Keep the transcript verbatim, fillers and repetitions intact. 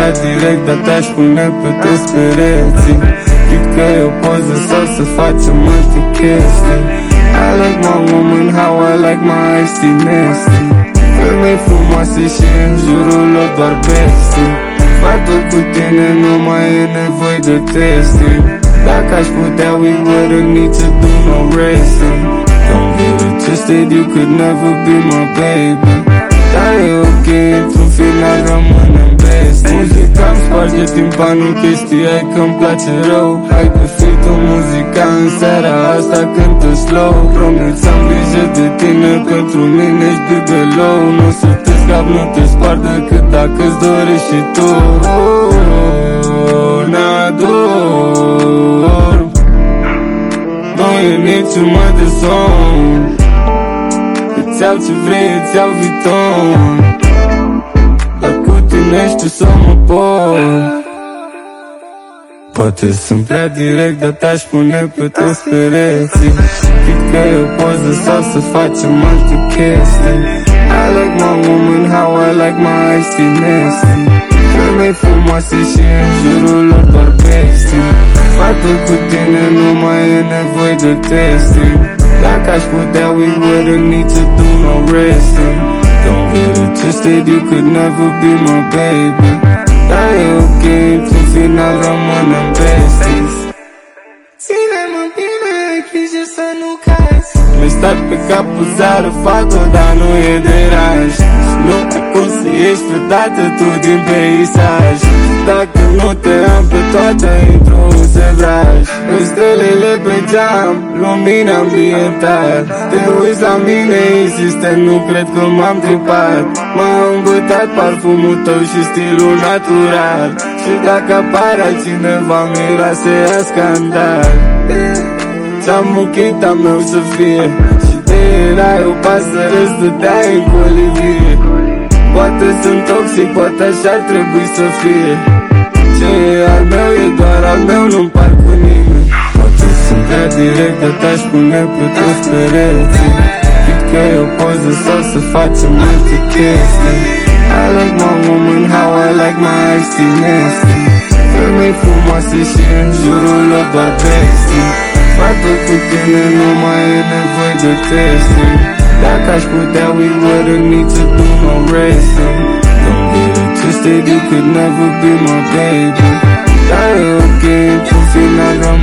prea direct, dar te-aș pune pe toți pereții. Cred că e o poză sau să facem alte chestii. I like my woman, how I like my iced tea nasty. Femei frumoase și în jurul lor doar bestii. Fac tot cu tine, nu mai e nevoie de testing. Dacă aș putea, we wouldn't need to do no racing. Don't get it twisted, you could never be my baby. Dar e ok, într-un final rămânem bestii. Muzica îmi sparge timpanul, chestia e că-mi place rău. Hai că fii tu muzica în seara asta, cântă slow. Promit să am grijă de tine, pentru mine ești bibelou. Nu să te scap, nu te spar decât dacă-ți dorești și tu. N-adorm, nu e niciun mai de somn. Îți iau ce vrei, îți iau viitor. Dar cu tine știu să mă pot. Poate sunt prea direct, dar te-aș pune pe toți pereții. Cred că e o poză sau să facem alte chestii. I like my woman, how I like my iced tea nasty. Femei frumoase și în jurul lor doar bestii. Fac tot cu tine, nu mai e nevoie de testing. Dacă aș putea, we wouldn't need to do no racing. Don't get it twisted, you could never be my baby. Dar e ok, într-un final rămânem besties. Ține-mă bine, ai grijă să nu cazi. Mi-ai stat pe cap o seară, fac-o, dar nu e deraj. Nu ai cum să ieși vreodată tu din peisaj. Dacă nu te am pe toată, intru în sevraj. În stelele pe geam, lumina ambiental. Te uiți la mine insistent, nu cred că m-am tripat. M-a îmbătat parfumul tău și stilul natural. Și dacă apare altcineva, miroase a scandal. Ți-am muchit a meu să fie și de erai o pasăre, stăteai în colivie. Poate sunt toxic, poate așa ar trebui să fie. Ce e al meu e doar al meu, nu-mi par cu nimeni. Poate sunt prea direct, dar te-aș pune pe toți pereții. Cred că e o poză sau să facem alte chestii. I like my woman, how I like my iced tea nasty. Femei frumoase și în jurul lor doar bestii. Fac tot cu tine, nu mai e nevoie de testing. Dacă aș putea, we wouldn't need to do no racing. Don't get it twisted, you could never be my baby. Dar e ok, într-un final